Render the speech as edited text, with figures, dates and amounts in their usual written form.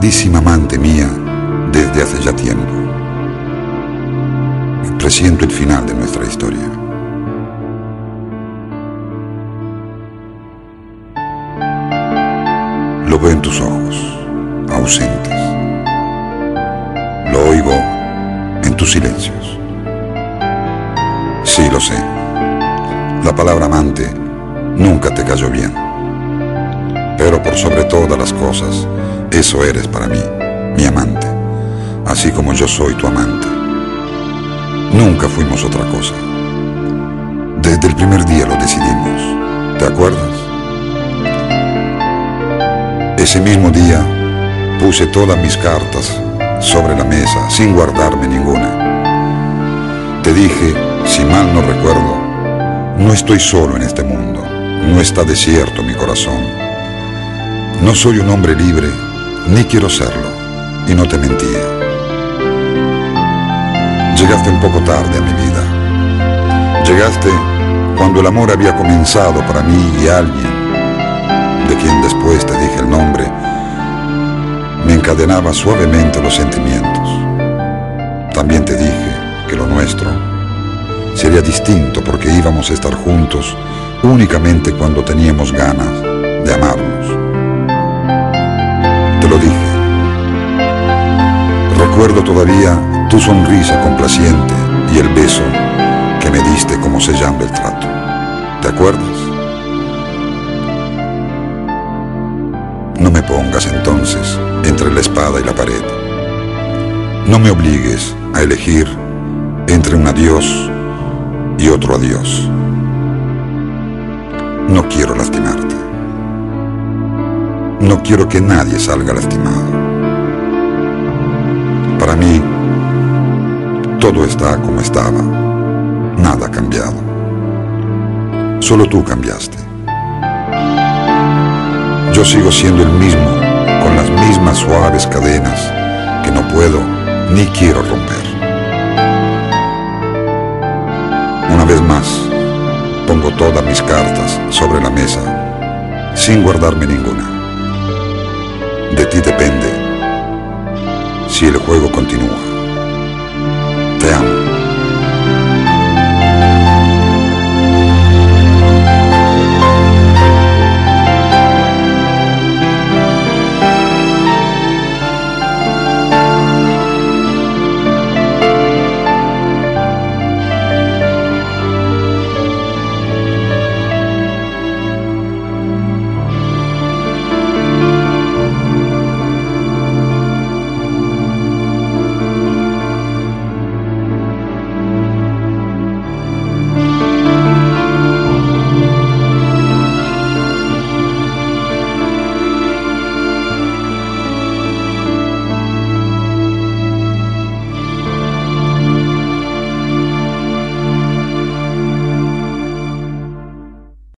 amadísima amante mía desde hace ya tiempo. Presiento el final de nuestra historia. Lo veo en tus ojos, ausentes. Lo oigo en tus silencios. Sí, lo sé. La palabra amante nunca te cayó bien. Pero por sobre todas las cosas, eso eres para mí, mi amante, así como yo soy tu amante. Nunca fuimos otra cosa. Desde el primer día lo decidimos. ¿Te acuerdas? Ese mismo día puse todas mis cartas sobre la mesa sin guardarme ninguna. Te dije, si mal no recuerdo, no estoy solo en este mundo, no está desierto mi corazón. No soy un hombre libre, ni quiero serlo, y no te mentía. Llegaste un poco tarde a mi vida. Llegaste cuando el amor había comenzado para mí y alguien, de quien después te dije el nombre, me encadenaba suavemente los sentimientos. También te dije que lo nuestro sería distinto porque íbamos a estar juntos únicamente cuando teníamos ganas de amarnos. Te lo dije. Recuerdo todavía tu sonrisa complaciente y el beso que me diste como sellando el trato. ¿Te acuerdas? No me pongas entonces entre la espada y la pared. No me obligues a elegir entre un adiós y otro adiós. No quiero lastimarte. No quiero que nadie salga lastimado. Para mí, todo está como estaba. Nada ha cambiado. Solo tú cambiaste. Yo sigo siendo el mismo, con las mismas suaves cadenas que no puedo ni quiero romper. Una vez más, pongo todas mis cartas sobre la mesa, sin guardarme ninguna. De ti depende si el juego continúa. Te amo.